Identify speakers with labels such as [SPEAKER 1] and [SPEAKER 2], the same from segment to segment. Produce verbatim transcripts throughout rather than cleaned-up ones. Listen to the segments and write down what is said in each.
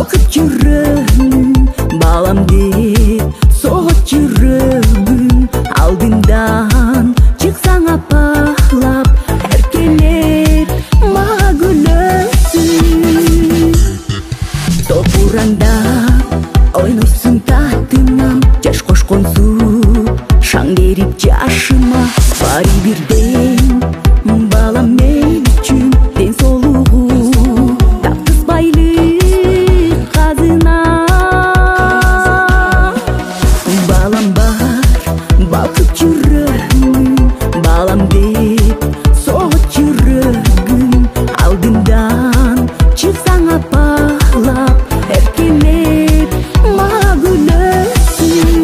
[SPEAKER 1] балкып жүрөмүн, балам деп согот жүрөгүм алдымдан чыксаң апалап эркелеп мага күлөсүң. Топураңдап ойнойсуң таттыман, жаш кошконсуп шаң берип жашыма. Баары бирден балам мен үчүн ден соолугу таптыс байлык казына. Балам бар балкып жүрөмүн, балам деп согот жүрөгүм алдымдан чыксаң апалап эркелеп мага күлөсүң.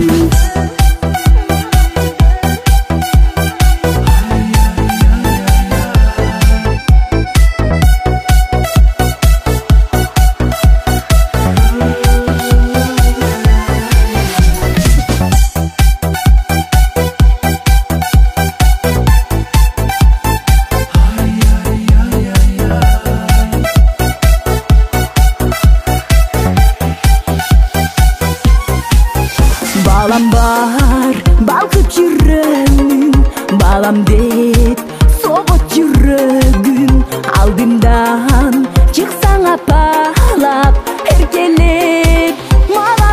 [SPEAKER 1] Балам бар балкып жүрөмүн, балам деп согот жүрөгүм алдымдан чыксаң апалап эркелеп мага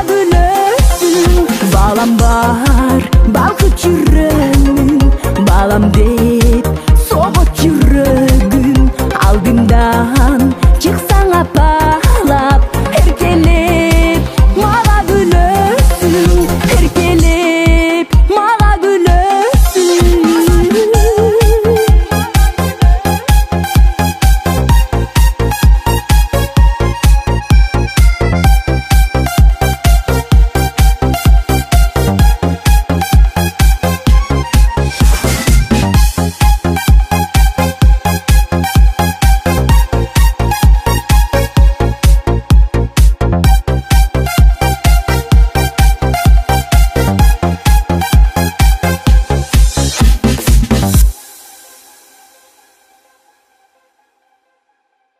[SPEAKER 1] күлөсүң. Балам бар балкып жүрөмүн, балам деп